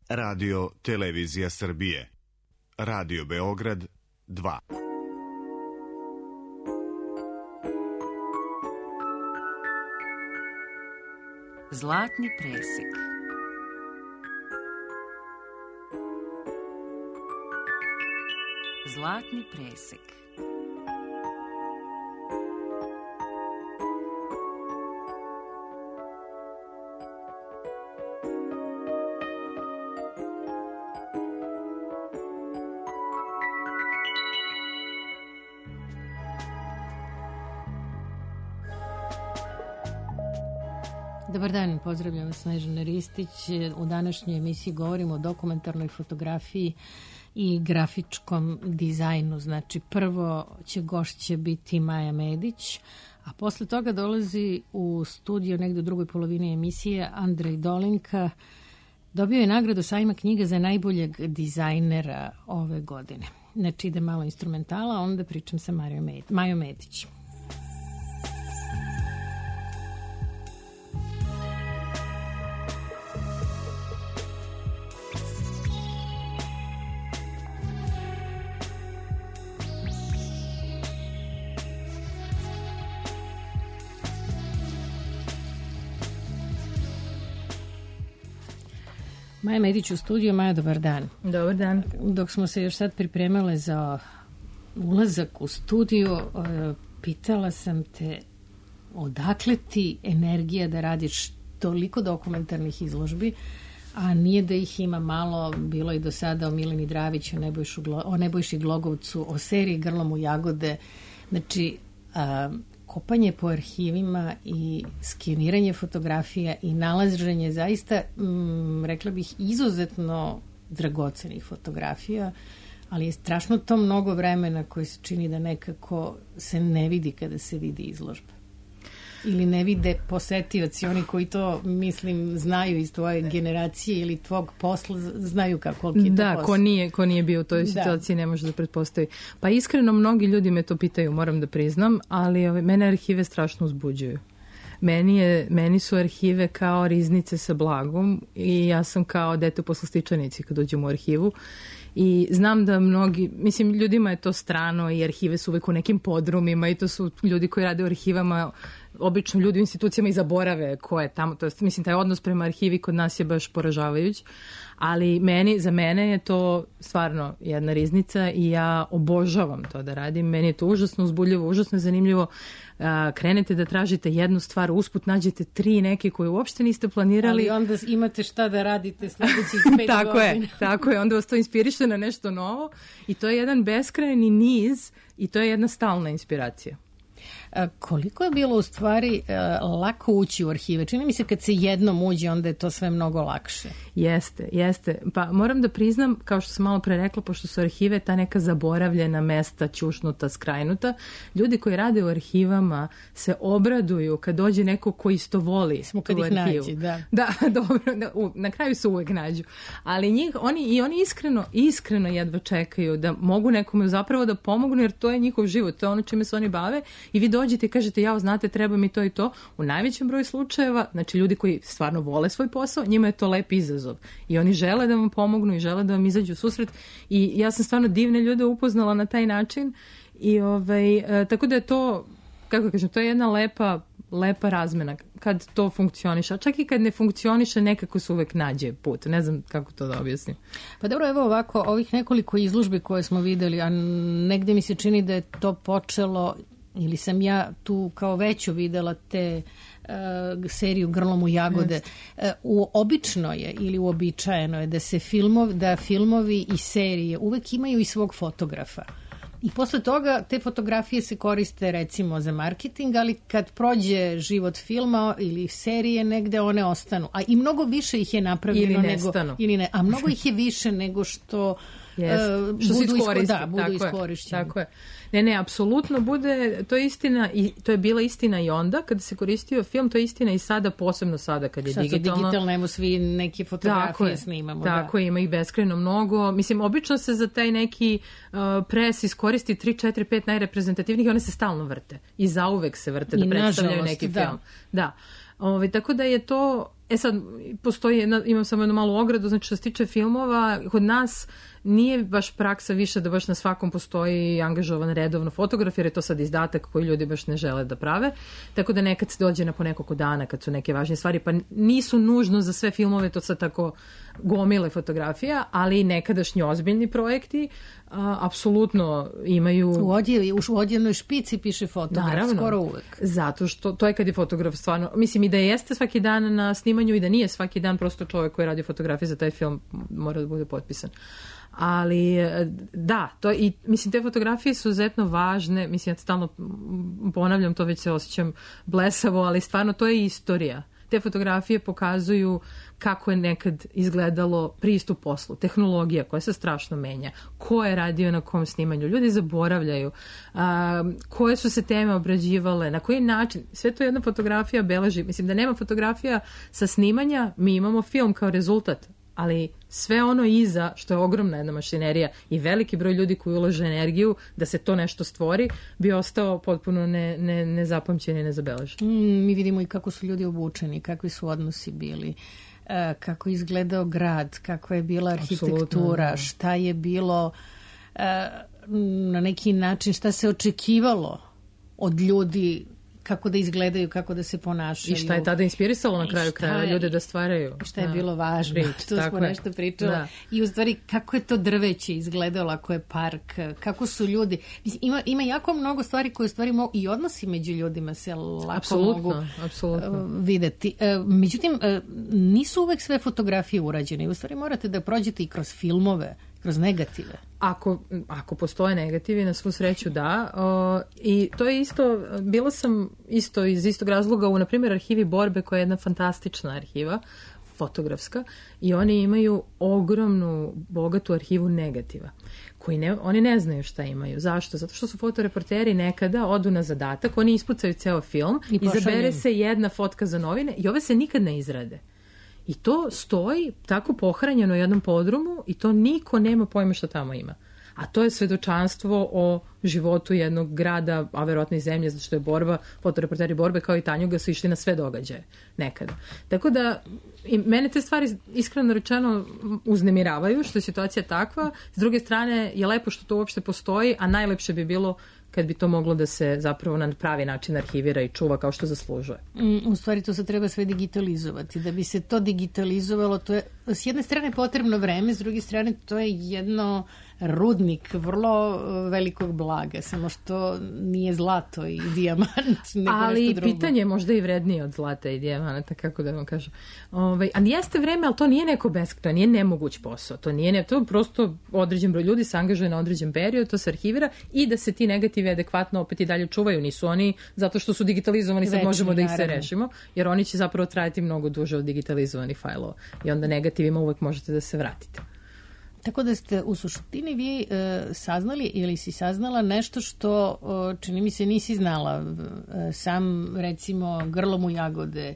Radio Televizija Srbije. Radio Beograd 2. Zlatni presek. Zlatni presek. Dobar dan, pozdravljam vas, Snežana Ristić. U današnjoj emisiji govorimo o dokumentarnoj fotografiji i grafičkom dizajnu. Znači, prvo će gošće biti Maja Medić, a posle toga dolazi u studio negde u drugoj polovini emisije Andrej Dolinka. Dobio je nagradu Sajma knjiga za najboljeg dizajnera ove godine. Znači, ide malo instrumentala, onda pričam sa Majom Medić. Maja Medić u studiju. Maja, dobar dan. Dobar dan. Dok smo se još sad pripremale za ulazak u studiju, pitala sam te odakle ti energija da radiš toliko dokumentarnih izložbi, a nije da ih ima malo, bilo i do sada o Mileni Dravić, o Nebojši Glogovcu, o seriji Grlom u jagode. Znači, kopanje po arhivima i skeniranje fotografija i nalaženje zaista, rekla bih, izuzetno dragocenih fotografija, ali je strašno to mnogo vremena koje se čini da nekako se ne vidi kada se vidi izložba. Ili ne vide posetioci, oni koji to, mislim, znaju iz tvoje generacije ili tvog posla, znaju kako je to da, posao. Ko nije bio u toj situaciji ne može da pretpostavi. Pa iskreno, mnogi ljudi me to pitaju, moram da priznam, ali mene arhive strašno uzbuđuju. Meni su arhive kao riznice sa blagom i ja sam kao dete u poslastičanici kad uđem u arhivu. I znam da mnogi, mislim, ljudima je to strano i arhive su uvek u nekim podrumima i to su ljudi koji rade u arhivama, obično ljudi u institucijama i zaborave ko je tamo, to jest, mislim, taj odnos prema arhivi kod nas je baš poražavajuć, ali za mene je to stvarno jedna riznica i ja obožavam to da radim. Meni je to užasno uzbudljivo, užasno zanimljivo. Krenete da tražite jednu stvar, usput nađete 3 neke koje uopšte niste planirali. Ali onda imate šta da radite sledećih 5 godina. Tako je, onda vas to inspiriše na nešto novo i to je jedan beskrajni niz i to je jedna stalna inspiracija. Koliko je bilo u stvari lako ući u arhive? Čini mi se kad se jednom uđe, onda je to sve mnogo lakše. Jeste. Pa moram da priznam, kao što sam malo pre rekla, pošto su arhive ta neka zaboravljena mesta, ćušnuta, skrajnuta, ljudi koji rade u arhivama se obraduju kad dođe neko ko isto voli tu arhivu. Nađi, da, dobro, na kraju se uvek nađu. Ali oni iskreno jedva čekaju da mogu nekome zapravo da pomognu, jer to je njihov život, to je ono čime se oni bave. I vi dođete i kažete, jao, znate, treba mi to i to. U najvećem broju slučajeva, znači ljudi koji stvarno vole svoj posao, njima je to lep izazov. I oni žele da vam pomognu i žele da vam izađu u susret. I ja sam stvarno divne ljude upoznala na taj način. I tako da je to, kako kažem, to je jedna lepa razmena kad to funkcioniše. A čak i kad ne funkcioniše, nekako se uvek nađe put. Ne znam kako to da objasnim. Pa dobro, evo ovako, ovih nekoliko izložbi koje smo videli, a negde mi se čini da je to počelo, ili sam ja tu kao veću videla te seriju Grlom u jagode. Obično je ili uobičajeno je da filmovi i serije uvek imaju i svog fotografa. I posle toga te fotografije se koriste recimo za marketing, ali kad prođe život filma ili serije negde, one ostanu. A i mnogo više ih je napravljeno a mnogo ih je više nego što budu iskorišćeni. Tako je. Ne, apsolutno bude, to je istina i to je bila istina i onda kada se koristio film, to je istina i sada, posebno sada kad je digitalno. Digitalno, evo svi neke fotografije snimamo. Tako je, ima ih beskrajno mnogo. Mislim, obično se za taj neki pres iskoristi 3, 4, 5 najreprezentativnijih i one se stalno vrte. I zauvek se vrte da predstavljaju neki film. Da. Tako da je to sad, postoji imam samo jednu malu ogradu, znači što se tiče filmova, kod nas nije baš praksa više da baš na svakom postoji angažovan redovno fotograf, jer je to sad izdatak koji ljudi baš ne žele da prave. Tako da nekad se dođe na po nekoliko dana kad su neke važne stvari, pa nisu nužno za sve filmove to sad tako gomile fotografija, ali nekadašnji ozbiljni projekti apsolutno imaju... U odjevnoj špici piše fotograf, naravno, skoro uvek. Zato što to je kad je fotograf stvarno... Mislim i da jeste svaki dan na snimanju i da nije svaki dan, prosto čovjek koji radi fotografije za taj film mora da bude potpisan. Ali da, to i mislim te fotografije su izuzetno važne, mislim ja stalno ponavljam to, već se osjećam blesavo, ali stvarno to je istorija. Te fotografije pokazuju kako je nekad izgledalo pristup poslu, tehnologija koja se strašno menja, ko je radio na kom snimanju, ljudi zaboravljaju, koje su se teme obrađivale, na koji način, sve to jedna fotografija beleži. Mislim da nema fotografija sa snimanja, mi imamo film kao rezultat, ali sve ono iza, što je ogromna jedna mašinerija i veliki broj ljudi koji ulože energiju da se to nešto stvori, bi ostao potpuno nezapamćen i nezabeležen. Mi vidimo i kako su ljudi obučeni, kakvi su odnosi bili, kako je izgledao grad, kakva je bila arhitektura, šta je bilo na neki način, šta se očekivalo od ljudi, kako da izgledaju, kako da se ponašaju. I šta je tada inspirisalo na kraju kraja ljude da stvaraju. Šta je bilo važno, to smo nešto pričali. Da. I u stvari kako je to drveće izgledalo, ako je park, kako su ljudi. Ima jako mnogo stvari koje u stvari mogu, i odnosi među ljudima se lako mogu videti. Međutim, nisu uvek sve fotografije urađene. U stvari morate da prođete i kroz filmove, kroz negative. Ako postoje negativi, na svu sreću da. I to je isto, bila sam isto iz istog razloga u, na primjer, arhivi Borbe, koja je jedna fantastična arhiva, fotografska, i oni imaju ogromnu, bogatu arhivu negativa, koji oni ne znaju šta imaju. Zašto? Zato što su fotoreporteri nekada odu na zadatak, oni ispucaju ceo film, izabere se jedna fotka za novine i ove se nikad ne izrade. I to stoji tako pohranjeno u jednom podrumu i to niko nema pojma šta tamo ima. A to je svedočanstvo o životu jednog grada, a verovatno i zemlje, zato što je Borba, fotoreporteri Borbe kao i Tanjuga su išli na sve događaje nekada. Tako da i mene te stvari iskreno rečeno uznemiravaju, što je situacija takva. S druge strane je lepo što to uopšte postoji, a najlepše bi bilo kad bi to moglo da se zapravo na pravi način arhivira i čuva kao što zaslužuje. U stvari to se treba sve digitalizovati. Da bi se to digitalizovalo, to je s jedne strane potrebno vreme, s druge strane to je jedno rudnik vrlo velikog blaga, samo što nije zlato i dijamant, nego ali nešto drugo. Pitanje je možda i vrednije od zlata i dijamanta, kako da vam kažem. A jeste vreme, ali to nije neko to nije nemoguć posao. To je prosto određen broj ljudi se angažuje na određen period, to se arhivira i da se ti negativi adekvatno opet i dalje čuvaju. Nisu oni zato što su digitalizovani, sad možemo da ih se rešimo, jer oni će zapravo trajati mnogo duže od digitalizovanih fajlova. I onda negativima uvek možete da se vratite. Tako da ste u suštini vi saznali ili si saznala nešto što čini mi se nisi znala. Sam recimo Grlom u jagode,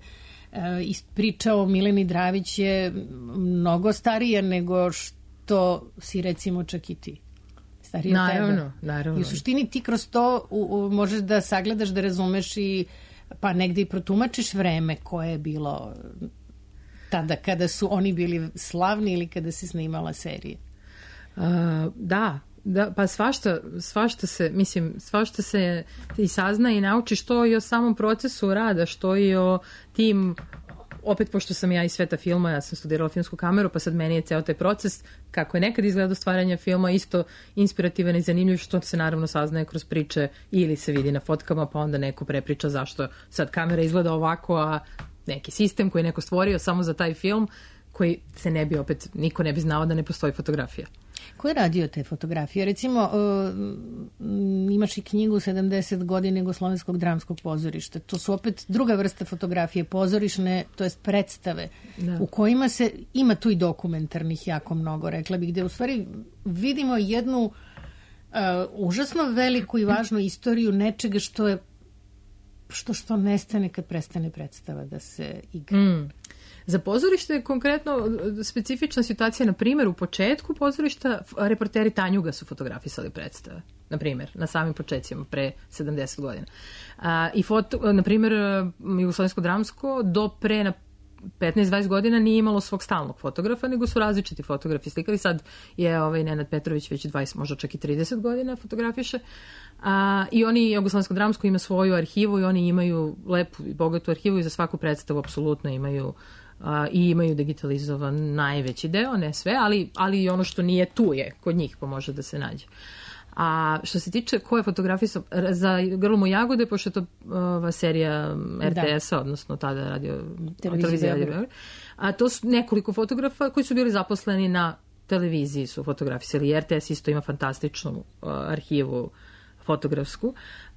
priča o Mileni Dravić je mnogo starija nego što si recimo čak i ti. Starija od tebe. Naravno. I u suštini ti kroz to možeš da sagledaš, da razumeš i pa negdje i protumačiš vreme koje je bilo tada kada su oni bili slavni ili kada se snimala serija. Da, pa svašta se i sazna i nauči, što i o samom procesu rada, što i o tim, opet pošto sam ja iz sveta filma, ja sam studirala filmsku kameru, pa sad meni je ceo taj proces kako je nekad izgledao stvaranje filma isto inspirativan i zanimljiv, što se naravno saznaje kroz priče ili se vidi na fotkama, pa onda neko prepriča zašto sad kamera izgleda ovako, a neki sistem koji je neko stvorio samo za taj film, koji se ne bi opet, niko ne bi znao da ne postoji fotografija. Ko je radio te fotografije? Recimo, imaš i knjigu 70 godina Jugoslovenskog dramskog pozorišta. To su opet druga vrsta fotografije, pozorišne, to jest predstave, u kojima se, ima tu i dokumentarnih jako mnogo, rekla bih, gde u stvari vidimo jednu užasno veliku i važnu istoriju nečega što je što nestane kad prestane predstava da se igra. Za pozorište je konkretno specifična situacija, na primjer u početku pozorišta reporteri Tanjuga su fotografisali predstave, na primjer, na samim početcima pre 70 godina. I na primjer Jugoslovensko dramsko do pre 15-20 godina nije imalo svog stalnog fotografa, nego su različiti fotografi slikali. Sad je Nenad Petrović već 20, možda čak i 30 godina fotografiše. I oni, Jugoslovensko dramsko ima svoju arhivu i oni imaju lepu i bogatu arhivu i za svaku predstavu apsolutno imaju i imaju digitalizovan najveći deo, ne sve, ali i ono što nije tu je kod njih, pa može da se nađe. A što se tiče koje fotografije su za Grlom u jagode, pošto je to serija RTS-a, odnosno tada televizija Radio Beograd, a to su nekoliko fotografa koji su bili zaposleni na televiziji su fotografisali. RTS isto ima fantastičnu arhivu fotografsku.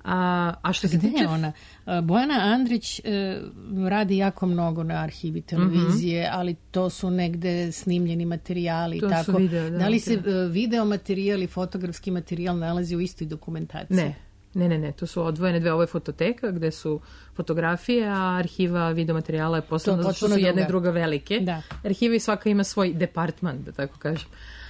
A što se tiče... ona? Bojana Andrić radi jako mnogo na arhivi televizije, ali to su negde snimljeni materijali. To tako. Su video, da li se video materijal i fotografski materijal nalazi u istoj dokumentaciji? Ne, to su odvojene dve. Ovo je fototeka gde su fotografije, a arhiva videomaterijala je posebno, zato što su jedna i druga velike. Da. Arhiva i svaka ima svoj departman, da tako kažem.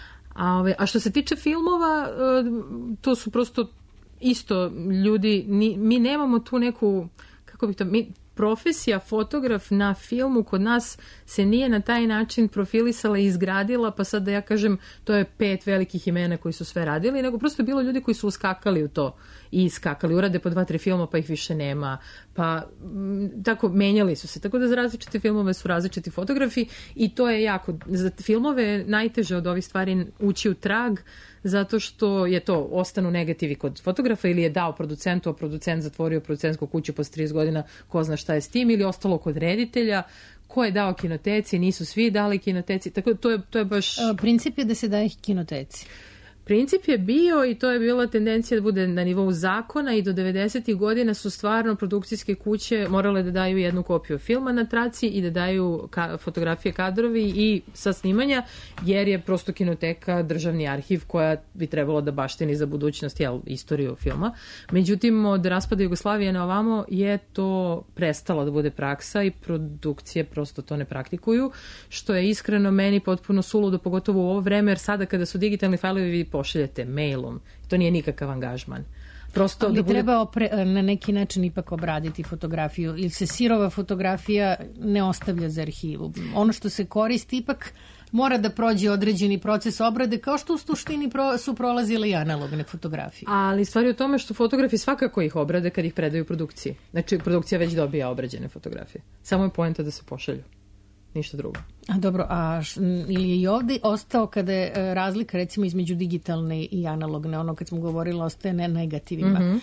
A što se tiče filmova, to su prosto isto ljudi, mi nemamo tu neku, kako bih to, profesija fotograf na filmu kod nas se nije na taj način profilisala i izgradila, pa sad da ja kažem to je 5 velikih imena koji su sve radili, nego prosto je bilo ljudi koji su uskakali u to i iskakali, urade po 2-3 filma pa ih više nema, pa tako menjali su se, tako da za različite filmove su različiti fotografi i to je jako, za filmove je najteže od ovih stvari ući u trag, zato što je to ostanu negativi kod fotografa ili je dao producentu, a producent zatvorio producentsku kuću posle 30 godina, ko zna šta je s tim, ili ostalo kod reditelja, ko je dao kinoteci, nisu svi dali kinoteci, tako to je baš... Princip je da se daje kinoteci. Princip je bio i to je bila tendencija da bude na nivou zakona i do 90. godina su stvarno produkcijske kuće morale da daju jednu kopiju filma na traci i da daju fotografije, kadrovi i sa snimanja, jer je prosto kinoteka državni arhiv koja bi trebalo da baštini za budućnost, istoriju filma. Međutim, od raspada Jugoslavije na ovamo je to prestalo da bude praksa i produkcije prosto to ne praktikuju, što je iskreno meni potpuno suludo, pogotovo u ovo vreme, jer sada kada su digitalni fajlovi vi pošaljete mailom, to nije nikakav angažman. Prosto ali treba na neki način ipak obraditi fotografiju, ili se sirova fotografija ne ostavlja za arhivu. Ono što se koristi ipak mora da prođe određeni proces obrade, kao što u suštini su prolazile i analogne fotografije. Ali stvar je u tome što fotografi svakako ih obrade kad ih predaju produkciji. Znači, produkcija već dobija obrađene fotografije. Samo je poenta da se pošalju. Ništa drugo. A dobro, ili je i ovdje ostao kada je razlika recimo između digitalne i analogne, ono kad smo govorili ostaje na negativima. Mm-hmm.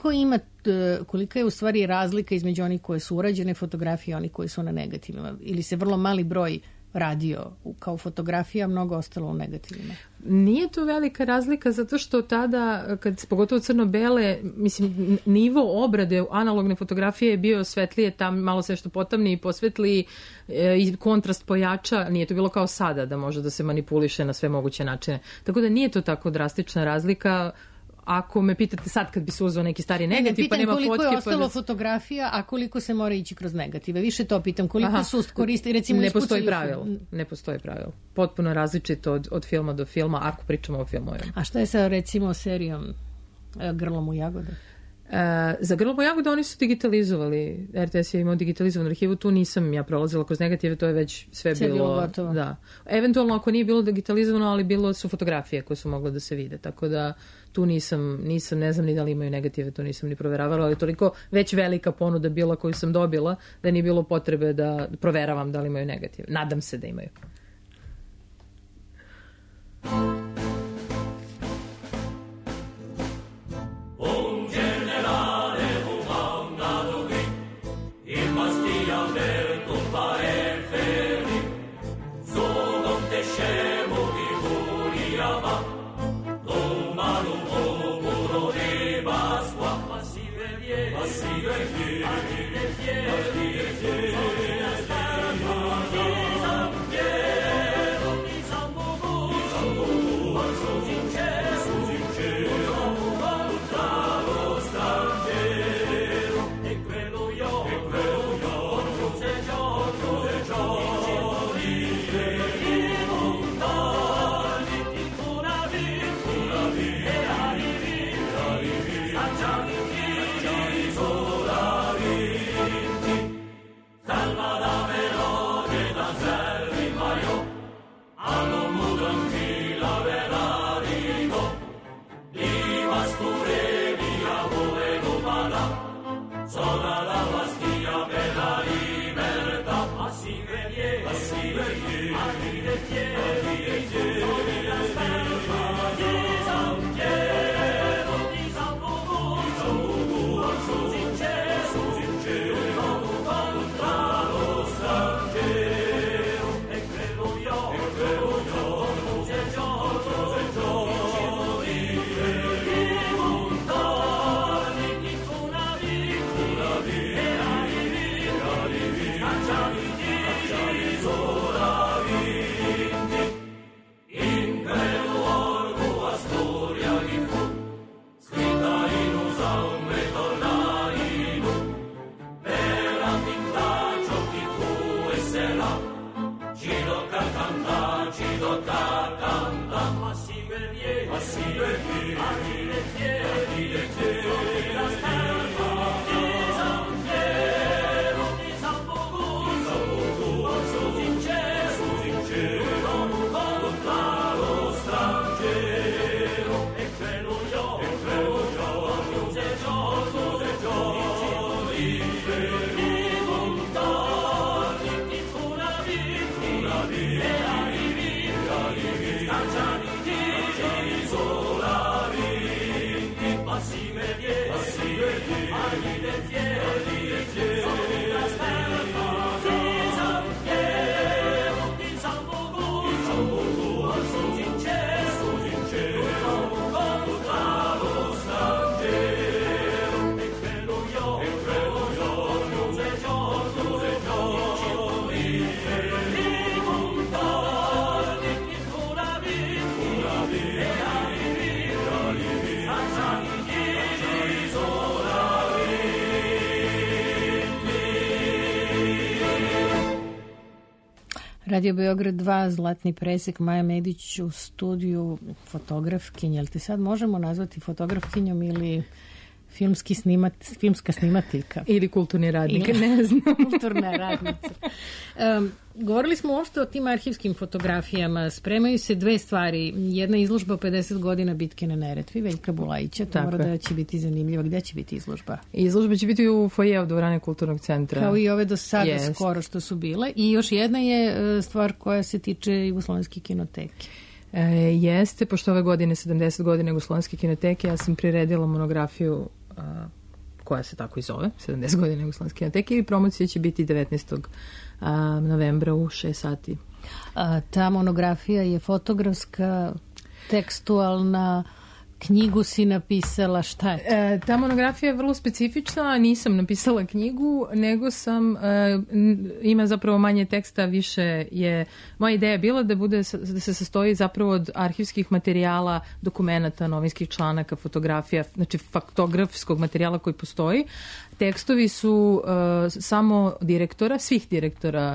Kolika je u stvari razlika između onih koje su urađene fotografije i onih koji su na negativima? Ili se vrlo mali broj radio kao fotografija, mnogo ostalo u negativima? Nije to velika razlika zato što tada, pogotovo crno-bele, mislim, nivo obrade analogne fotografije je bio svetlije, tam malo se što potamni i posvetli i kontrast pojača, nije to bilo kao sada da može da se manipuliše na sve moguće načine. Tako da nije to tako drastična razlika. Ako me pitate sad kad bi se uzeo neki stari negativ, pa nema fotke... koliko je ostalo fotografija, a koliko se mora ići kroz negative. Više to pitam. Koliko su koristi, recimo... Ne postoji pravilo. Potpuno različito od filma do filma, ako pričamo o filmovima. A šta je sa, recimo, serijom Grlom u jagode? Za Grlom u jagode oni su digitalizovali. RTS je imao digitalizovanu arhivu, tu nisam ja prolazila kroz negative, to je već sve bilo gotovo. Da. Eventualno ako nije bilo digitalizovano, ali bilo su fotografije koje su mogle da se vide, tako da tu nisam, ne znam ni da li imaju negative, to nisam ni proveravala, ali toliko već velika ponuda bila koju sam dobila da nije bilo potrebe da proveravam da li imaju negative. Nadam se da imaju. Yeah. Radio Beograd 2, Zlatni presek, Maja Medić u studiju, fotografkinja. Jel te sad možemo nazvati fotografkinjom ili filmska snimateljka? Ili kulturni radnik, ne znam. Kulturna radnica. Govorili smo uopšte o tim arhivskim fotografijama. Spremaju se dve stvari. Jedna izložba o 50 godina bitke na Neretvi, Veljka Bulajića. To mora da će biti zanimljiva. Gde će biti izložba? Izložba će biti u foijeu dvorane Kulturnog centra. Kao i ove do sada skoro što su bile. I još jedna je stvar koja se tiče Jugoslovenske kinoteke. Jeste, pošto ove godine 70 godina Jugoslovenske kinoteke, ja sam priredila monografiju koja se tako i zove, 70 godina Jugoslovenske kinoteke, i promocija će biti 19. novembra u 6 sati. Ta monografija je fotografska, tekstualna, knjigu si napisala, šta je? Ta monografija je vrlo specifična, nisam napisala knjigu, nego sam, ima zapravo manje teksta, više je, moja ideja je bila da se sastoji zapravo od arhivskih materijala, dokumenata, novinskih članaka, fotografija, znači faktografskog materijala koji postoji. Tekstovi su samo direktora, svih direktora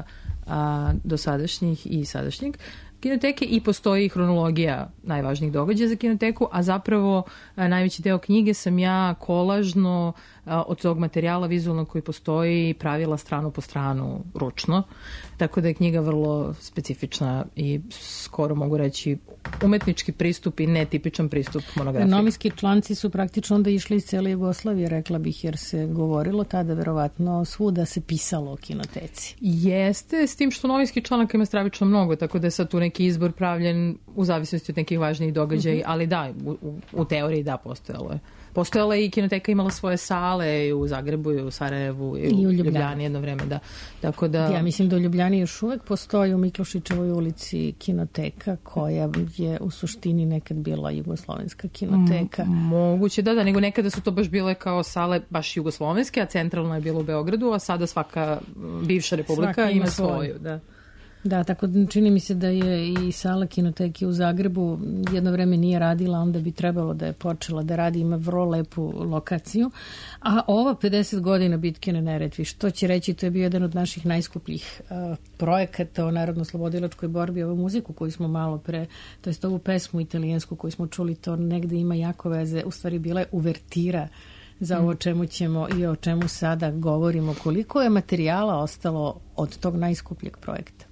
dosadašnjih i sadašnjeg kinoteke, i postoji hronologija najvažnijih događaja za kinoteku, a zapravo najveći deo knjige sam ja kolažno od tog materijala vizualnog koji postoji pravila stranu po stranu ručno, tako da je knjiga vrlo specifična i skoro mogu reći umetnički pristup i netipičan pristup monografiji. Novinski članci su praktično onda išli iz cele Jugoslavije, rekla bih, jer se govorilo tada verovatno svuda se pisalo o kinoteci. Jeste, s tim što novinski članaka ima stravično mnogo, tako da je sad tu neki izbor pravljen u zavisnosti od nekih važnijih događaja, ali da, u teoriji da, postojalo je. Postojala je i kinoteka, imala svoje sale i u Zagrebu, i u Sarajevu, i u Ljubljani jedno vreme, da. Tako da... Ja mislim da u Ljubljani još uvek postoji u Miklošićevoj ulici kinoteka, koja je u suštini nekad bila jugoslovenska kinoteka. Moguće, da, nego nekada su to baš bile kao sale baš jugoslovenske, a centralna je bila u Beogradu, a sada svaka bivša republika ima svoju, da. Da, tako čini mi se da je i sala kinoteke u Zagrebu jedno vreme nije radila, onda bi trebalo da je počela da radi, ima vrlo lepu lokaciju. A ova 50 godina bitke na Neretvi, što će reći, to je bio jedan od naših najskupljih projekata o narodno-slobodilačkoj borbi. Ovu muziku koju smo malo pre, to jest ovu pesmu italijansku koju smo čuli, to negde ima jako veze, u stvari bila je uvertira za ovo čemu ćemo i o čemu sada govorimo. Koliko je materijala ostalo od tog najskupljeg projekta?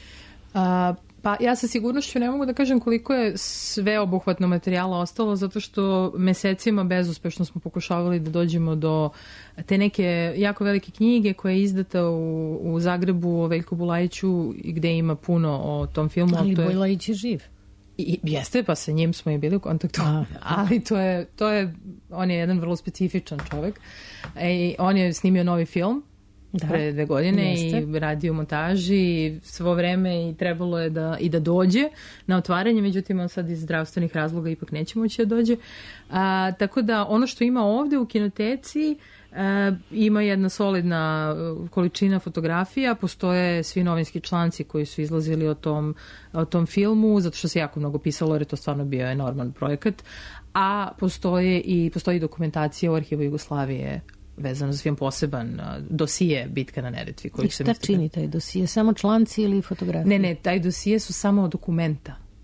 Pa ja sa sigurnošću ne mogu da kažem koliko je sveobuhvatno materijala ostalo, zato što mesecima bezuspešno smo pokušavali da dođemo do te neke jako velike knjige koja je izdata u Zagrebu o Veljku Bulajiću, gde ima puno o tom filmu. Ali Bulajić je živ. Jeste, pa sa njim smo i bili u kontaktu. Ali on je jedan vrlo specifičan čovek. On je snimio novi film pre 2 godine i radio montaži svo vreme i trebalo je da dođe na otvaranje, međutim on sad iz zdravstvenih razloga ipak neće moći da dođe. Tako da ono što ima ovde u kinoteci ima jedna solidna količina fotografija, postoje svi novinski članci koji su izlazili o tom filmu, zato što se jako mnogo pisalo jer je to stvarno bio enorman projekat, a postoji dokumentacija u Arhivu Jugoslavije vezano za film, poseban dosije Bitka na Neretvi. I šta čini taj dosije? Samo članci ili fotografije? Ne, taj dosije su samo dokumenta.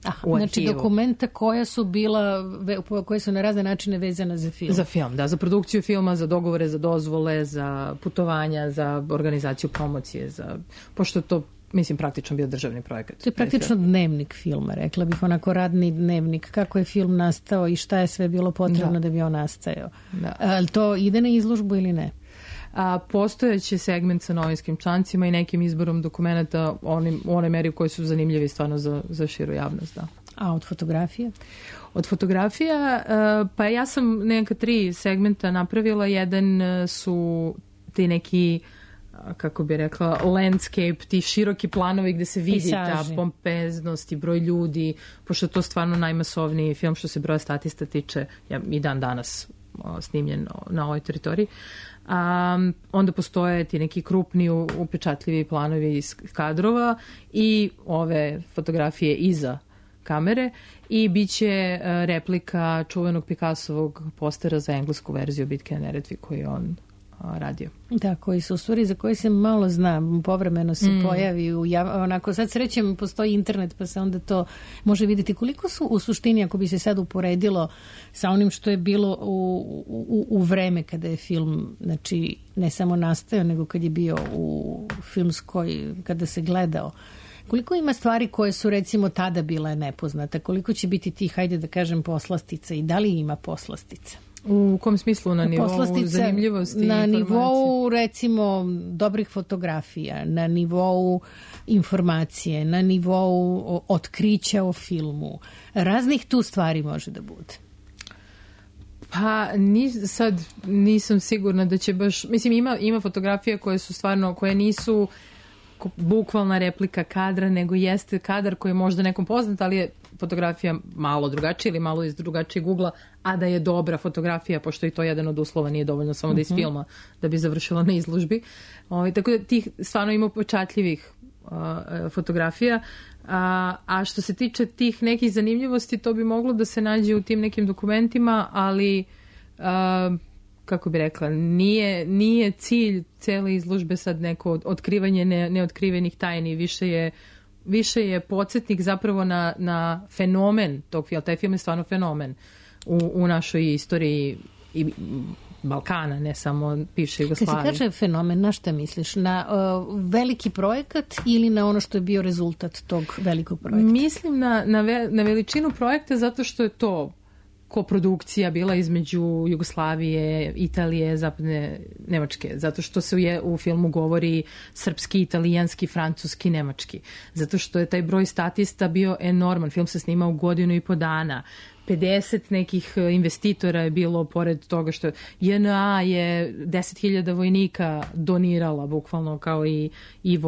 u arhivu. Znači dokumenta koja su na razne načine vezana za film. Za film, da, za produkciju filma, za dogovore, za dozvole, za putovanja, za organizaciju promocije, pošto to, mislim, praktično bio državni projekat. To je praktično dnevnik filma, rekla bih, onako radni dnevnik, kako je film nastao i šta je sve bilo potrebno da bi on nastajao. Da. Ali to ide na izložbu ili ne? Postojeći segment sa novinskim člancima i nekim izborom dokumenta u onoj meri koji su zanimljivi stvarno za širu javnost. Da. A od fotografije? Od fotografija, pa ja sam neka 3 segmenta napravila. Jedan su ti neki, kako bi rekla, landscape, ti široki planovi gde se vidi ta pompeznost i broj ljudi, pošto je to stvarno najmasovniji film što se broja statista tiče, i dan danas snimljen na ovoj teritoriji. Onda postoje ti neki krupni upečatljivi planovi iz kadrova i ove fotografije iza kamere i bit će replika čuvenog Picassovog postera za englesku verziju Bitke na Neretvi koji je on radio. Da, koji su u stvari za koji se malo zna, povremeno se pojavi onako, sad srećem postoji internet pa se onda to može vidjeti koliko su u suštini, ako bi se sad uporedilo sa onim što je bilo u vreme kada je film, znači ne samo nastajao nego kad je bio u filmskoj, kada se gledao, koliko ima stvari koje su recimo tada bile nepoznate, koliko će biti tih, hajde da kažem, poslastica i da li ima poslastica? U kom smislu? Na nivou zanimljivosti? Na nivou, recimo, dobrih fotografija, na nivou informacije, na nivou otkrića o filmu. Raznih tu stvari može da bude. Pa sad nisam sigurna da će baš... Mislim, ima fotografija koje su stvarno, koje nisu bukvalna replika kadra, nego jeste kadar koji je možda nekom poznat, ali je fotografija malo drugačija ili malo iz drugačijeg ugla, a da je dobra fotografija, pošto i to jedan od uslova, nije dovoljno samo da iz filma da bi završila na izložbi. Tako da tih stvarno ima upečatljivih fotografija. A što se tiče tih nekih zanimljivosti, to bi moglo da se nađe u tim nekim dokumentima, ali kako bi rekla, nije cilj cele izložbe sad neko otkrivanje neotkrivenih tajni, više je podsjetnik zapravo na fenomen tog filma. Taj film je stvarno fenomen u našoj istoriji i Balkana, ne samo bivše Jugoslavije. Kad se kaže fenomen, na šta misliš? Na veliki projekat ili na ono što je bio rezultat tog velikog projekta? Mislim na veličinu projekta zato što je to koprodukcija bila između Jugoslavije, Italije, zapadne Nemačke, zato što se u filmu govori srpski, italijanski, francuski, nemački. Zato što je taj broj statista bio enorman. Film se snimao 1.5 godina. 50 nekih investitora je bilo, pored toga što JNA je 10.000 vojnika donirala, bukvalno, kao i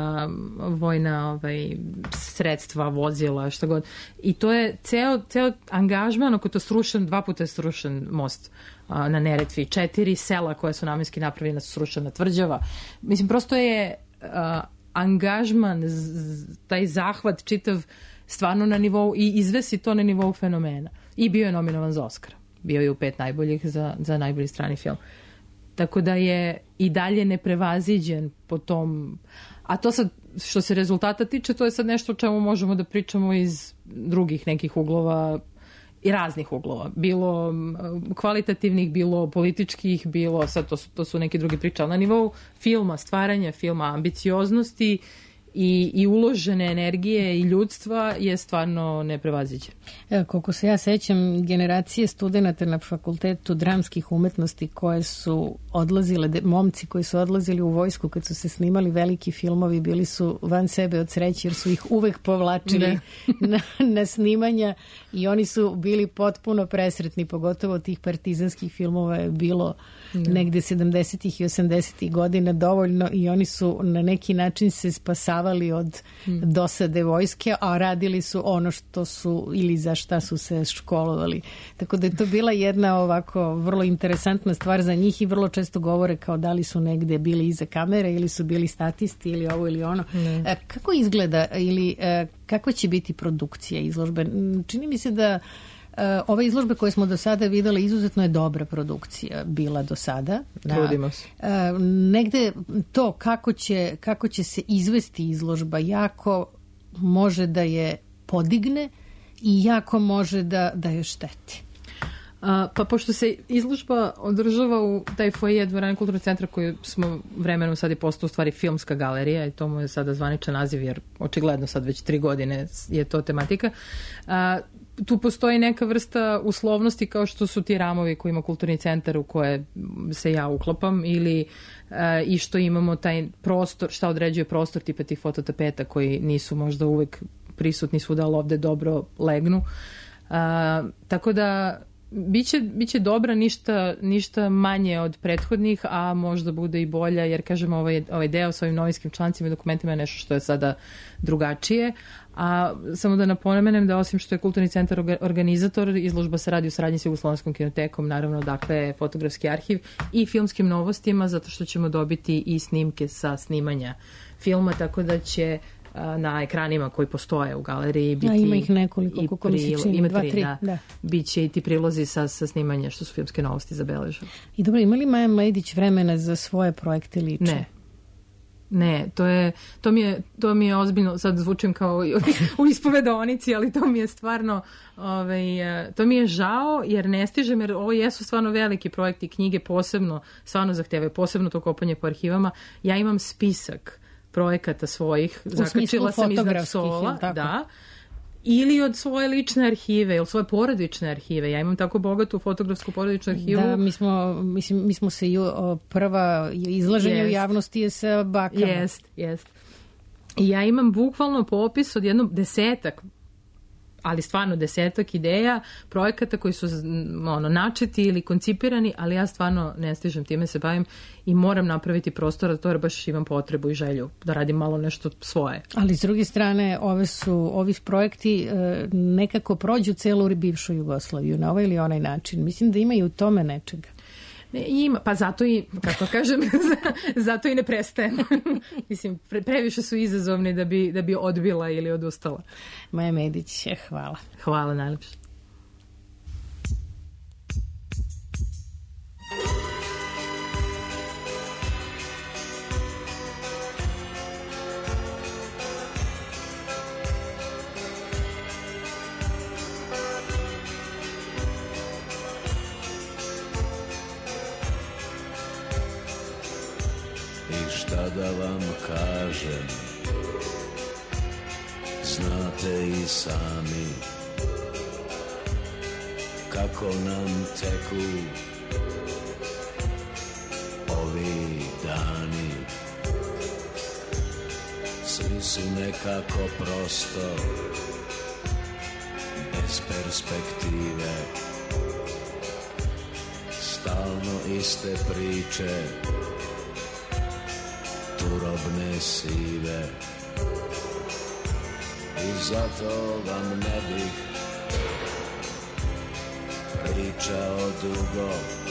vojna sredstva, vozila, šta god. I to je ceo angažman, ako to srušen, 2 puta je srušen most na Neretvi, 4 sela koje su namenski napravljena su srušena, tvrđava. Mislim, prosto je angažman, taj zahvat čitav stvarno na nivou i izvesi to na nivou fenomena. I bio je nominovan za Oscara. Bio je u 5 najboljih za najbolji strani film. Tako da je i dalje neprevaziđen po tom... A to sad, što se rezultata tiče, to je sad nešto o čemu možemo da pričamo iz drugih nekih uglova i raznih uglova. Bilo kvalitativnih, bilo političkih, bilo... Sad to su neki drugi priče. Ali na nivou filma, stvaranja filma, ambicioznosti i uložene energije i ljudstva je stvarno neprevaziđen. Koliko se ja sećam, generacije studenata na fakultetu dramskih umetnosti koje su odlazile, momci koji su odlazili u vojsku kad su se snimali veliki filmovi, bili su van sebe od sreće jer su ih uvek povlačili na snimanja i oni su bili potpuno presretni, pogotovo tih partizanskih filmova je bilo negde 70. i 80. godina dovoljno i oni su na neki način se spasavali od dosade vojske, a radili su ono što su ili za šta su se školovali. Tako da je to bila jedna ovako vrlo interesantna stvar za njih i vrlo često govore kao da li su negde bili iza kamere ili su bili statisti ili ovo ili ono. Kako izgleda ili kakva će biti produkcija izložbe? Čini mi se da ove izložbe koje smo do sada videli izuzetno je dobra produkcija bila do sada. Trudimo se. Negde to kako će se izvesti izložba jako može da je podigne i jako može da joj šteti. Pa pošto se izložba održava u taj foje dvorane kulturnog centra koju smo vremenom sad i postao u stvari filmska galerija i to mu je sada zvaničan naziv jer očigledno sad već 3 godine je to tematika. Tu postoji neka vrsta uslovnosti kao što su ti ramovi koji ima kulturni centar u koje se ja uklapam ili i što imamo taj prostor, šta određuje prostor tipa tih fototapeta koji nisu možda uvek prisutni svuda, ali ovde dobro legnu. Tako da Biće dobra, ništa manje od prethodnih, a možda bude i bolja, jer kažem ovaj deo s ovim novinskim člancima i dokumentima je nešto što je sada drugačije. A samo da napomenem da osim što je Kulturni centar organizator, izložba se radi u saradnji sa Jugoslovenskom kinotekom, naravno dakle fotografski arhiv i filmskim novostima, zato što ćemo dobiti i snimke sa snimanja filma, tako da će na ekranima koji postoje u galeriji biti ima ih nekoliko, koliko mi se čini, 2-3. Da. Biće i ti prilozi sa snimanja što su filmske novosti zabeležene. I dobro, ima li Maja Mladić vremena za svoje projekte liče? Ne, to mi je ozbiljno, sad zvučim kao u ispovedonici, ali to mi je stvarno, to mi je žao jer ne stižem, jer ovo jesu stvarno veliki projekti, knjige posebno, stvarno zahtevaju, posebno to kopanje po arhivama. Ja imam spisak projekata svojih, zakačila sam iznad stola, da, ili od svoje lične arhive, ili svoje porodične arhive. Ja imam tako bogatu fotografsku porodičnu arhivu. Da, mi smo se prva izlaženje u javnosti je sa bakama. Jest. I ja imam bukvalno popis od jedno 10, ali stvarno 10 ideja, projekata koji su načeti ili koncipirani, ali ja stvarno ne stižem, time se bavim i moram napraviti prostor za to jer baš imam potrebu i želju da radim malo nešto svoje. Ali s druge strane, ovi projekti nekako prođu celu bivšu Jugoslaviju na ovaj ili onaj način. Mislim da ima i u tome nečega. Ima, pa zato i, kako kažem, zato i ne prestajem. Mislim, previše su izazovni da bi odbila ili odustala. Maja Medić, hvala. Hvala najlepše. Šta da vam kažem, znate i sami kako nam teku ovi dani. Svi su nekako prosto bez perspektive, stalno iste priče, turobne sive. I zato vam ne bih pričao dugo,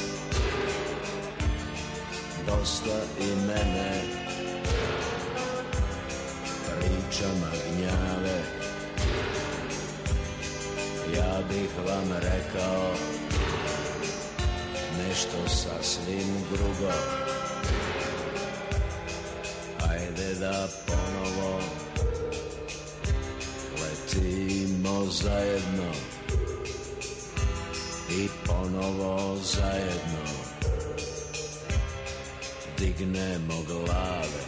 dosta i mene pričama gnjave. Ja bih vam rekao nešto sasvim drugo. Ajde da ponovo letimo zajedno i ponovo zajedno dignemo glave.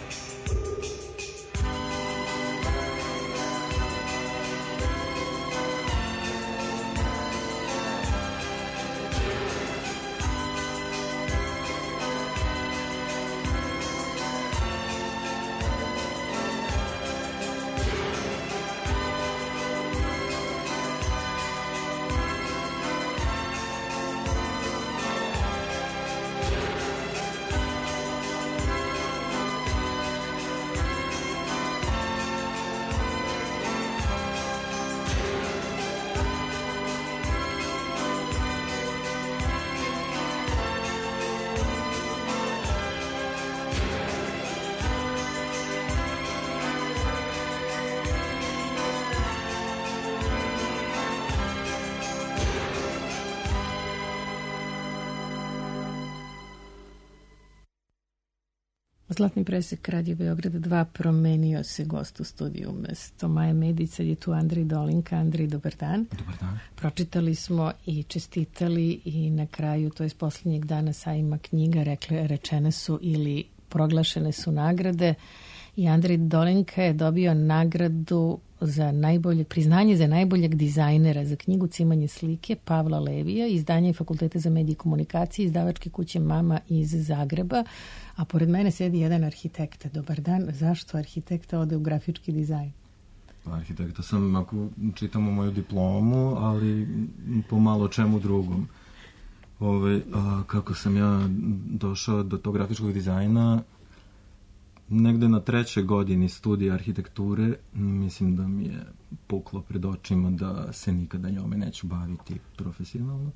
Zlatni presek Radio Beograda 2, promenio se gost u studiju. Umesto Maje Medić, sad je tu Andrej Dolinka. Andrej, dobar dan. Dobar dan. Pročitali smo i čestitali i na kraju, to je s posljednjeg dana sajma knjiga, rečene su ili proglašene su nagrade i Andrej Dolinka je dobio nagradu za priznanje za najboljeg dizajnera za knjigu Cimanje slike Pavla Levija, izdanje Fakulteta za medije i komunikacije, izdavačke kuće Mama iz Zagreba, a pored mene sedi jedan arhitekta. Dobar dan. Zašto arhitekta ode u grafički dizajn? Arhitekta sam, ako čitamo moju diplomu, ali po malo čemu drugom. Kako sam ja došao do tog grafičkog dizajna, negde na 3. godini studija arhitekture, mislim da mi je puklo pred očima da se nikada njome neću baviti profesionalno.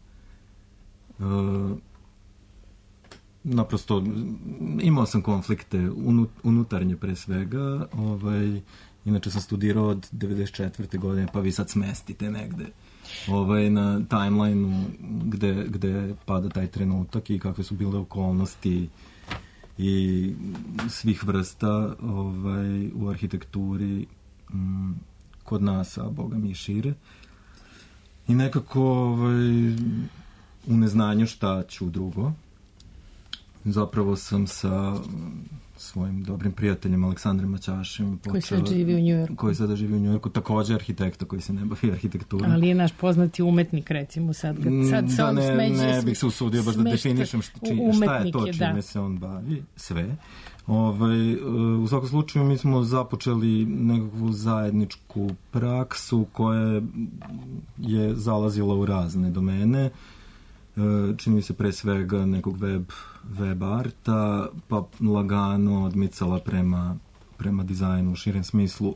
Naprosto, imao sam konflikte unutarnje pre svega, inače sam studirao od 94. godine, pa vi sad smestite negde na timeline-u gde pada taj trenutak i kakve su bile okolnosti i svih vrsta u arhitekturi kod nas, a boga mi šire. I nekako u neznanju šta ću drugo. Zapravo sam sa svojim dobrim prijateljem Aleksandrom Maćašem koji sad živi u Njujorku. Koji sada živi u Njujorku, također arhitekta koji se ne bavi arhitekturom. Ali je naš poznati umetnik, recimo sad. Ne bih se usudio baš da definišem šta je to čime se on bavi, sve. U svakom slučaju mi smo započeli nekakvu zajedničku praksu koja je zalazila u razne domene. Čini mi se pre svega nekog web arta, pa lagano odmicala prema dizajnu u širem smislu.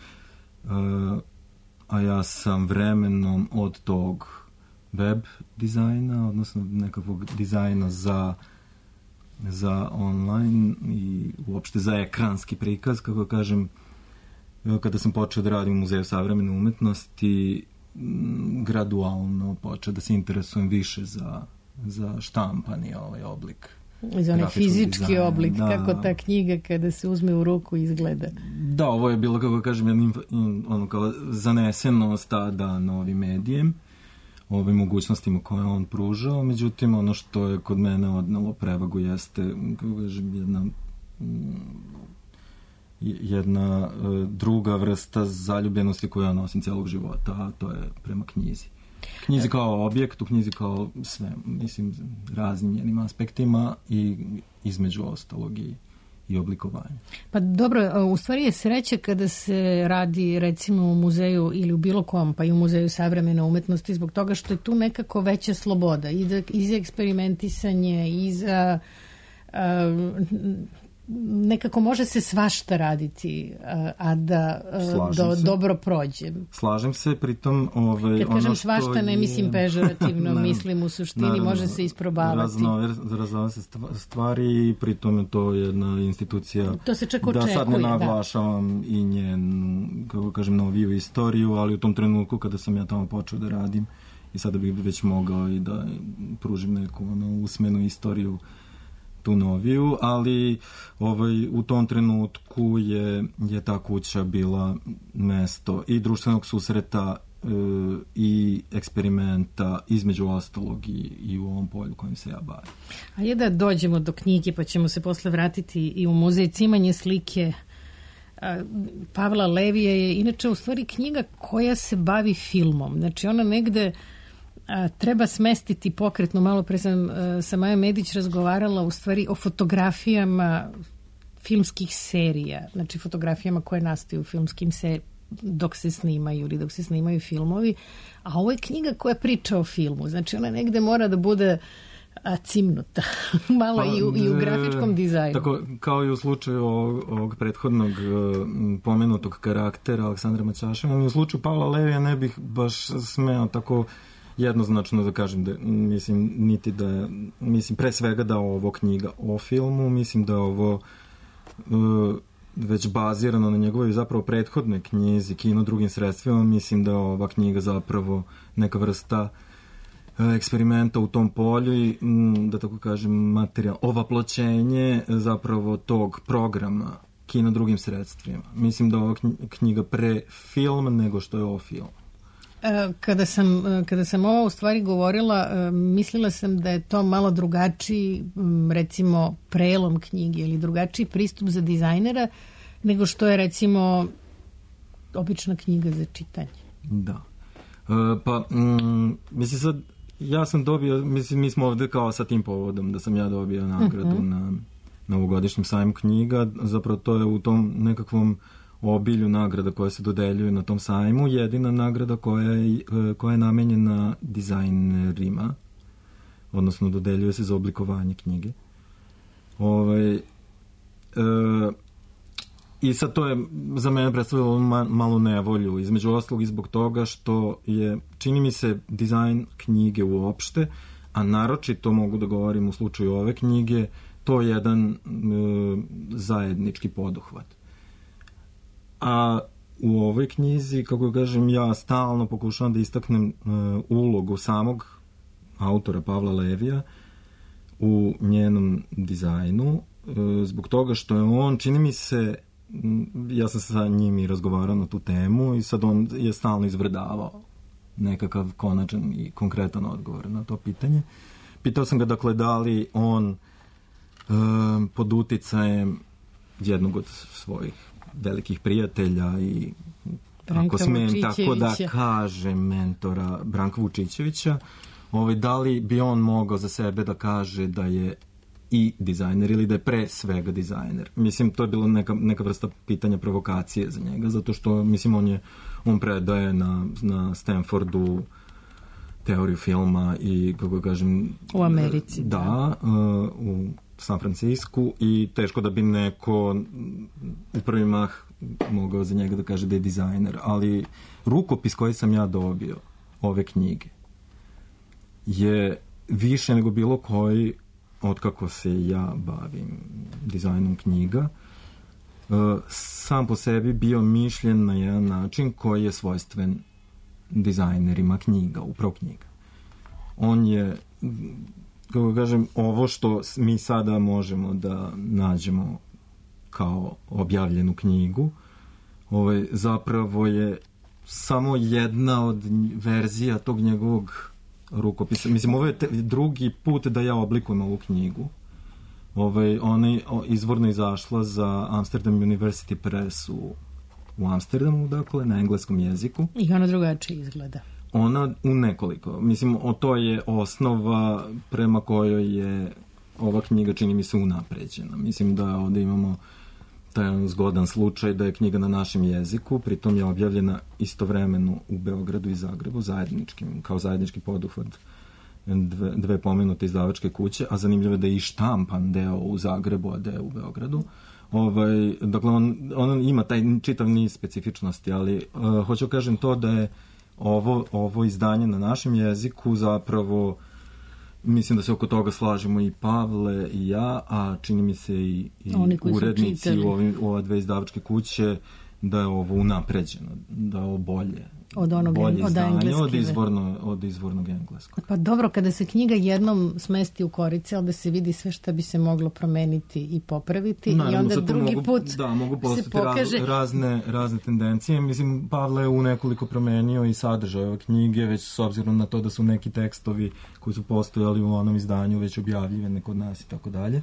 A ja sam vremenom od tog web dizajna, odnosno nekakvog dizajna za online i uopšte za ekranski prikaz, kako kažem, kada sam počeo da radim u Muzeju savremene umetnosti, gradualno počeo da se interesujem više za štampani oblik. Za onaj fizički dizajna, oblik, kako ta knjiga kada se uzme u ruku izgleda. Da, ovo je bilo, kako kažem, kao zanesenost tada novim medijem, ovim mogućnostima koje on pružao. Međutim, ono što je kod mene odnelo prevagu jeste, kako kažem, jedna druga vrsta zaljubljenosti koju ja nosim celog života, a to je prema knjizi. Knjizi kao objektu, knjizi kao sve, mislim, raznim njenim aspektima i između ostalog i oblikovanja. Pa dobro, u stvari je sreća kada se radi recimo u muzeju ili u bilo kom, pa i u Muzeju savremene umetnosti, zbog toga što je tu nekako veća sloboda i za eksperimentisanje i za nekako može se svašta raditi, a da dobro prođe. Slažem se, pritom kad kažem svašta, ne mislim pežorativno, mislim u suštini, može se isprobavati. Razvoj se stvari i pritom je to jedna institucija, to se čak očekuje, da sad ne naglašavam i njenu, kako kažem, noviju istoriju, ali u tom trenutku kada sam ja tamo počeo da radim i sada bih već mogao i da pružim neku usmenu istoriju, tu noviju, ali u tom trenutku je ta kuća bila mesto i društvenog susreta i eksperimenta, između ostalog i u ovom polju kojim se ja bavim. A je da dođemo do knjige, pa ćemo se posle vratiti i u muzej Cimanje slike Pavla Levija. Je inače u stvari knjiga koja se bavi filmom. Znači ona negde treba smestiti pokretno. Malo pre sam sa Majom Medić razgovarala u stvari o fotografijama filmskih serija, znači fotografijama koje nastaju u filmskim serijama dok se snimaju ili dok se snimaju filmovi, a ovo je knjiga koja priča o filmu, znači ona negde mora da bude cimnuta malo i u grafičkom dizajnu. Tako, kao i u slučaju ovog prethodnog pomenutog karaktera Aleksandra Maćaša, u slučaju Pavla Levija ne bih baš smeo tako jednoznačno da kažem da mislim pre svega da je ovo knjiga o filmu, mislim da je ovo već bazirano na njegovoj zapravo prethodnoj knjizi Kino drugim sredstvima, mislim da je ova knjiga zapravo neka vrsta eksperimenta u tom polju i, da tako kažem, ovaploćenje zapravo tog programa kina drugim sredstvima. Mislim da ova knjiga pre film nego što je ovo film. Kada sam ovo u stvari govorila, mislila sam da je to malo drugačiji, recimo, prelom knjige ili drugačiji pristup za dizajnera nego što je, recimo, obična knjiga za čitanje. Da. Mislim sad, ja sam dobio, mislim, mi smo ovde kao sa tim povodom da sam ja dobio nagradu na novogodišnjem sajmu knjiga, zapravo to je u tom nekakvom obilju nagrada koje se dodeljuju na tom sajmu, jedina nagrada koja je namenjena dizajnerima, odnosno dodeljuje se za oblikovanje knjige. I sad to je za mene predstavljalo malu nevolju, između ostalog i zbog toga što je, čini mi se, dizajn knjige uopšte, a naročito mogu da govorim u slučaju ove knjige, to je jedan zajednički poduhvat. A u ovoj knjizi, kako kažem, ja stalno pokušavam da istaknem ulogu samog autora Pavla Levija u njenom dizajnu, zbog toga što je on, čini mi se, ja sam sa njim i razgovarao na tu temu i sad on je stalno izvrdavao nekakav konačan i konkretan odgovor na to pitanje. Pitao sam ga, dakle, da li on pod uticajem jednog od svojih velikih prijatelja i ako smem tako da kažem mentora Branka Vučićevića, da li bi on mogao za sebe da kaže da je i dizajner ili da je pre svega dizajner. Mislim, to je bilo neka vrsta pitanja provokacije za njega, zato što, mislim, on predaje na Stanfordu teoriju filma i, kako kažem... U Americi. Da, u San Francisku i teško da bi neko u prvi mah mogao za njega da kaže da je dizajner, ali rukopis koji sam ja dobio ove knjige je više nego bilo koji otkako se ja bavim dizajnom knjiga, sam po sebi bio mišljen na jedan način koji je svojstven dizajnerima knjiga, upravo knjiga. On je, kako kažem, ovo što mi sada možemo da nađemo kao objavljenu knjigu, zapravo je samo jedna od verzija tog njegovog rukopisa. Mislim, ovo je drugi put da ja oblikujem ovu knjigu. Ona je izvorno izašla za Amsterdam University Press u Amsterdamu, dakle, na engleskom jeziku. I ona drugačije izgleda. Ona u nekoliko. Mislim, to je osnova prema kojoj je ova knjiga, čini mi se, unapređena. Mislim da ovde imamo taj zgodan slučaj da je knjiga na našem jeziku, pritom je objavljena istovremeno u Beogradu i Zagrebu, kao zajednički poduhvat dve pomenute izdavačke kuće, a zanimljivo je da je i štampan deo u Zagrebu, a deo u Beogradu. Dakle, on ima taj čitav niz specifičnosti, ali hoću kažem to da je ovo izdanje na našem jeziku zapravo, mislim da se oko toga slažemo i Pavle i ja, a čini mi se i urednici u ove dve izdavačke kuće, da je ovo unapređeno, da je ovo bolje izdanje od izvornog engleskog. Pa dobro, kada se knjiga jednom smesti u korice, ali da se vidi sve što bi se moglo promeniti i popraviti. Naravno, i onda drugi put mogu postojati razne tendencije. Mislim, Pavle je u nekoliko promenio i sadržaj ove knjige, već s obzirom na to da su neki tekstovi koji su postojali u onom izdanju već objavljivani kod nas i tako dalje.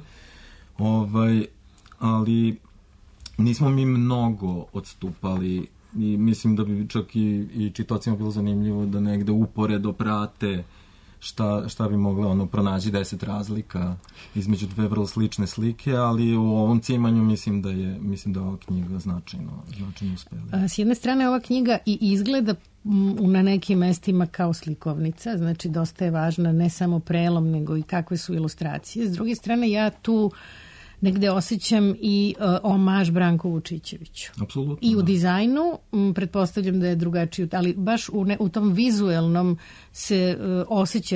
Ali nismo mi mnogo odstupali i mislim da bi čak i čitocima bilo zanimljivo da negde uporedo prate šta bi mogla pronaći 10 razlika između dve vrlo slične slike, ali u ovom cimanju mislim da ova knjiga značajno uspela. S jedne strane ova knjiga i izgleda na nekim mestima kao slikovnica, znači dosta je važna ne samo prelom nego i kakve su ilustracije. S druge strane ja tu negde osjećam i omaž Branku Vučićeviću. Apsolutno. I u dizajnu, pretpostavljam da je drugačiji, ali baš u tom vizuelnom se osjeća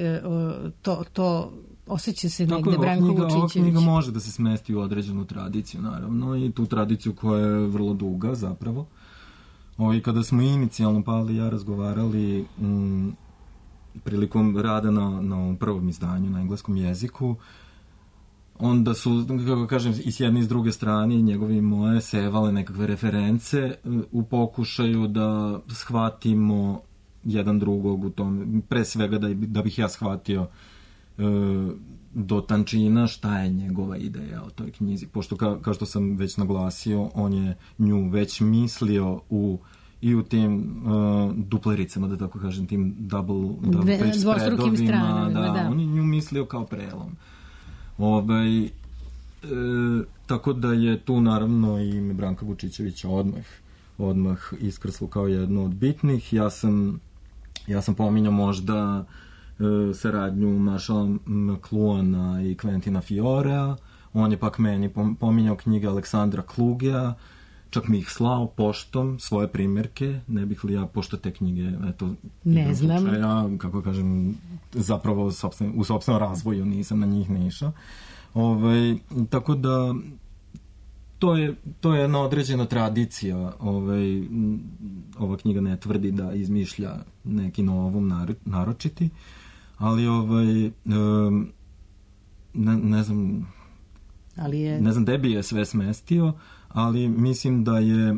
osjeća se negde Branko Vučićević. Ova knjiga može da se smesti u određenu tradiciju, naravno, i tu tradiciju koja je vrlo duga, zapravo. Kada smo inicijalno Pavle i ja razgovarali prilikom rada na ovom prvom izdanju na engleskom jeziku, onda su, kako kažem, i s jedne i s druge strane njegovi i moje sevale nekakve reference u pokušaju da shvatimo jedan drugog u tom, pre svega da bih ja shvatio do tančina šta je njegova ideja o toj knjizi, pošto kao što sam već naglasio, on je nju već mislio i u tim duplericama, da tako kažem, tim double page spreadovima, da, on je nju mislio kao prelom. Tako da je tu naravno i ime Branka Vučićevića odmah iskrslo kao jedno od bitnih. Ja sam pominjao možda saradnju Marshalla McLuhana i Quentina Fiorea, on je pak meni pominjao knjige Aleksandra Klugea, čak mi ih slao poštom, svoje primjerke, ne bih li ja, pošto te knjige, eto, ne znam. Slučaja, kako kažem, zapravo u sopstvenom razvoju nisam na njih ne išao. Tako da to je jedna određena tradicija. Ova knjiga ne tvrdi da izmišlja neki novom naročiti, ali ne znam gde bi je sve smestio, ali mislim da je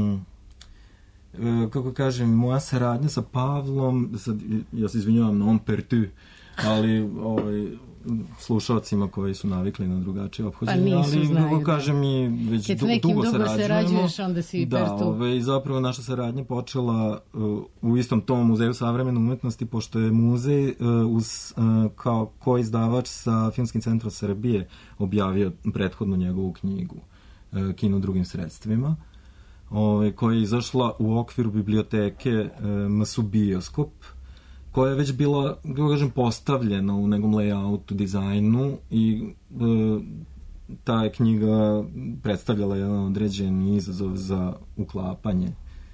kako kažem, moja saradnja sa Pavlom, sad, ja se izvinjavam na on per tu, ali slušalcima koji su navikli na drugačije ophođenje, ali kako kažem i već dugo sarađujemo. Onda si per tu. I zapravo naša saradnja počela u istom tom muzeju savremene umetnosti, pošto je muzej kao koizdavač sa Filmskim centrom Srbije objavio prethodno njegovu knjigu Kino drugim sredstvima, koja je izašla u okviru biblioteke MSU Bioskop, koja je već bila, kako kažem, postavljena u nekom layoutu, dizajnu, i ta je knjiga predstavljala jedan određen izazov za uklapanje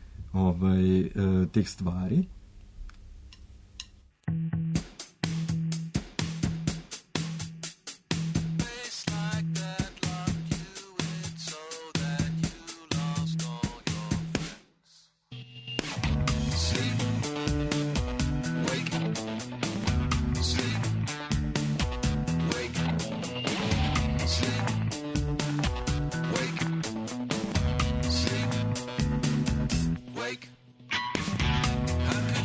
tih stvari. How can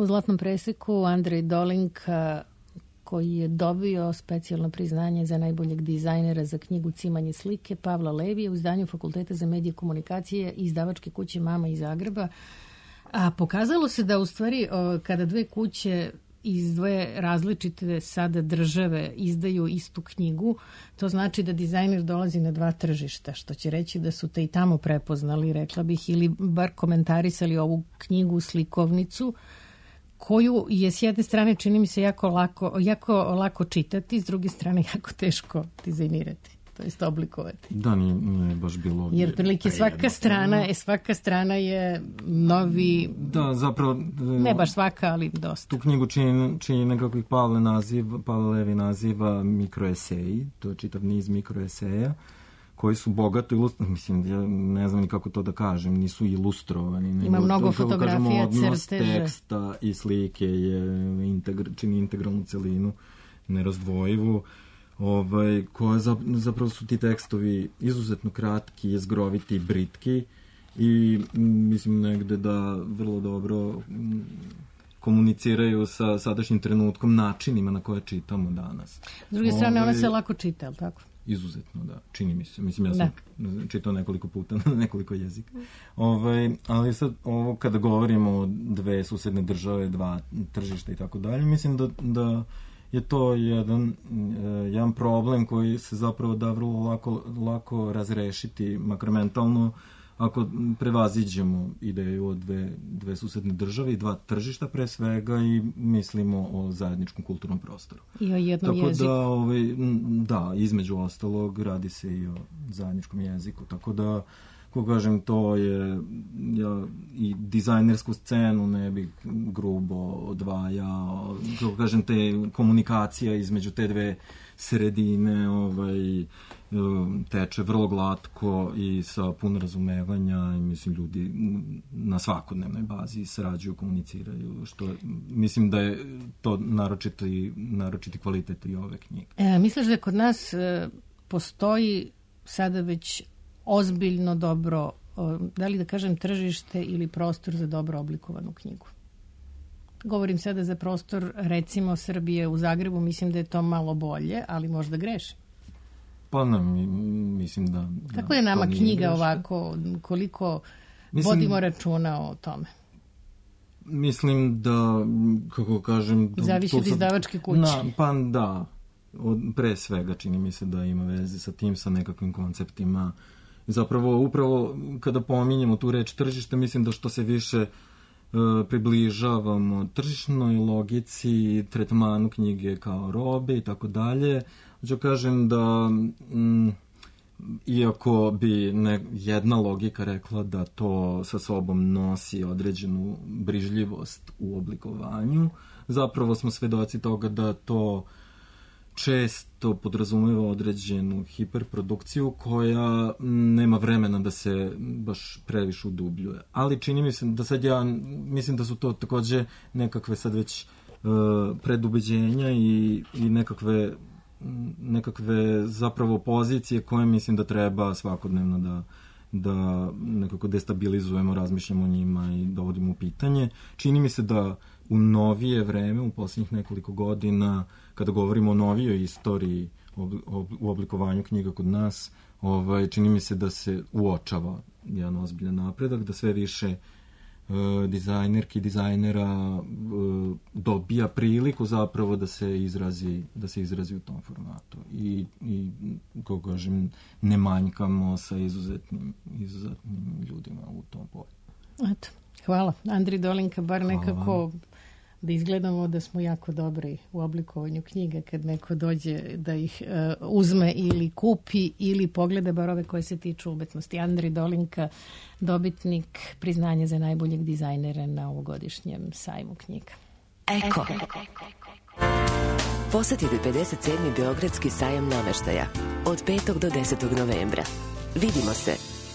U Zlatnom preseku Andrej Dolinka, koji je dobio specijalno priznanje za najboljeg dizajnera za knjigu Cimanje slike Pavla Levija u izdanju Fakulteta za medije i komunikacije i izdavačke kuće Mama iz Zagreba. A pokazalo se da u stvari kada dve kuće iz dve različite sada države izdaju istu knjigu, to znači da dizajner dolazi na dva tržišta, što će reći da su te i tamo prepoznali, rekla bih, ili bar komentarisali ovu knjigu, slikovnicu, koju je s jedne strane, čini mi se, jako lako čitati, s druge strane jako teško dizajnirati, to jest oblikovati. Da, nije baš bilo... Jer prilike svaka strana je novi... Da, zapravo... Ne baš svaka, ali dosta. Tu knjigu čini nekako ih Pavle Levi naziva mikroeseji, to je čitav niz mikroeseja, koji su bogato ilustrovani, mislim, ja ne znam ni kako to da kažem, nisu ilustrovani. Ima mnogo fotografija, odnos crteže. Teksta i slike čini integralnu celinu, nerazdvojivu, koje zapravo su ti tekstovi izuzetno kratki, jezgroviti, britki i mislim negde da vrlo dobro komuniciraju sa sadašnjim trenutkom, načinima na koje čitamo danas. S druge strane, ona se lako čita, ali tako? Izuzetno, da. Čini mi se. Mislim, ja sam čitao nekoliko puta na nekoliko jezika. Ali sad, ovo kada govorimo o dve susedne države, dva tržišta i tako dalje, mislim da je to jedan problem koji se zapravo da vrlo lako razrešiti makromentalno ako prevaziđemo ideju o dve susedne države i dva tržišta pre svega i mislimo o zajedničkom kulturnom prostoru. I o jednom jeziku. Da, između ostalog radi se i o zajedničkom jeziku, tako da, ko kažem, to je, ja i dizajnersku scenu ne bih grubo odvajao, ko kažem, te komunikacija između te dve sredine teče vrlo glatko i sa puno razumevanja i mislim ljudi na svakodnevnoj bazi sarađuju, komuniciraju, što mislim da je to naročiti kvalitet i ove knjige. Misliš da kod nas postoji sada već ozbiljno dobro, da li da kažem tržište ili prostor za dobro oblikovanu knjigu? Govorim sada za prostor, recimo, Srbije u Zagrebu, mislim da je to malo bolje, ali možda grešim. Pa ne, mislim da... Kako je nama knjiga ovako, koliko vodimo računa o tome? Mislim da, kako kažem... Zavisi od izdavačke kuće. Pa da, pre svega čini mi se da ima veze sa tim, sa nekakvim konceptima. Zapravo, upravo kada pominjemo tu reč tržište, mislim da što se više približavamo tržišnoj logici, tretmanu knjige kao robe i tako dalje. Hoću kažem da iako bi jedna logika rekla da to sa sobom nosi određenu brižljivost u oblikovanju, zapravo smo svedoci toga da to često podrazumeva određenu hiperprodukciju koja nema vremena da se baš previše udubljuje. Ali čini mi se da sad mislim da su to takođe nekakve sad već predubeđenja i nekakve zapravo pozicije koje mislim da treba svakodnevno da nekako destabilizujemo, razmišljamo o njima i dovodimo u pitanje. Čini mi se da u novije vreme, u posljednjih nekoliko godina, kada govorimo o novijoj istoriji u oblikovanju knjiga kod nas, čini mi se da se uočava jedan ozbiljan napredak, da sve više dizajnerki i dizajnera dobija priliku zapravo da se izrazi u tom formatu. I kako kažem, ne manjkamo sa izuzetnim ljudima u tom polju. Eto, hvala. Andrej Dolinka, bar nekako da izgledamo da smo jako dobri u oblikovanju knjiga kad neko dođe da ih uzme ili kupi ili pogleda bar ove koje se tiču umetnosti. Andrej Dolinka, dobitnik priznanja za najboljeg dizajnera na ovogodišnjem sajmu knjiga. Eko. Posetite 57. Beogradski sajam nameštaja od 5. do 10. novembra. Vidimo se.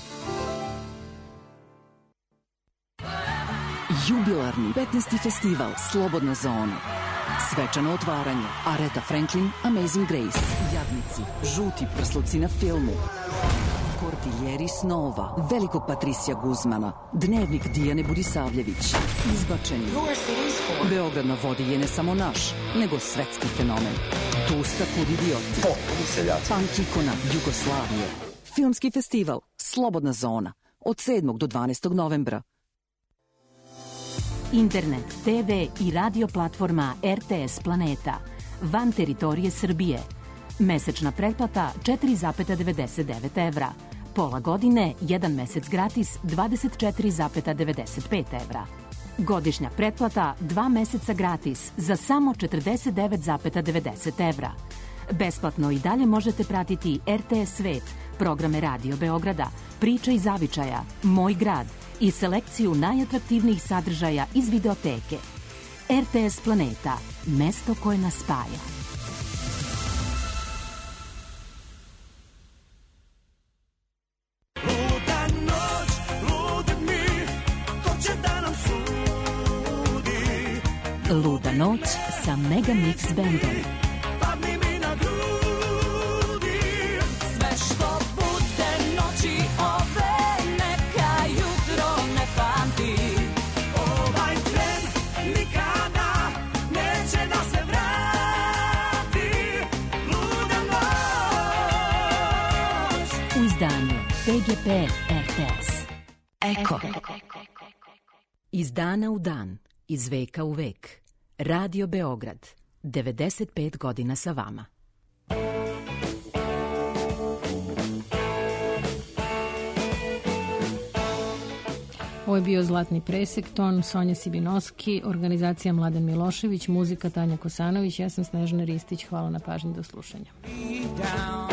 Jubilarni 15. festival Slobodna zona. Svečano otvaranje. Aretha Franklin, Amazing Grace. Jadnici, žuti prsluci na filmu. Kortiljeri snova, velikog Patricija Guzmana, dnevnik Dijane Budisavljević, izbačeni. Beograd na vodi je ne samo naš, nego svetski fenomen. Tusta kud idioti. Punk ikona Jugoslavije. Filmski festival Slobodna zona od 7. do 12. novembra. Internet, TV i radio platforma RTS Planeta van teritorije Srbije. Mesečna pretplata 4,99 evra. Pola godine, 1 mesec gratis 24,95 evra. Godišnja pretplata 2 meseca gratis za samo 49,90 evra. Besplatno i dalje možete pratiti RTS Svet, programe Radio Beograda, Priče iz zavičaja, Moj grad i selekciju najatraktivnijih sadržaja iz videoteke. RTS Planeta, mesto koje nas spaja. Luda noć sa Mega Mix Bandom. Sve što bude noći ove, neka jutro ne pamti. Ovaj tren nikada neće da se vrati. Luda noć. U izdanju PGP RTS. Eko. Iz dana u dan, iz veka u vek. Radio Beograd, 95 godina sa vama. Ovo je bio Zlatni presek, ton Sonja Sibinoski, organizacija Mladen Milošević, muzika Tanja Kosanović, ja sam Snežana Ristić, hvala na pažnji, do slušanja.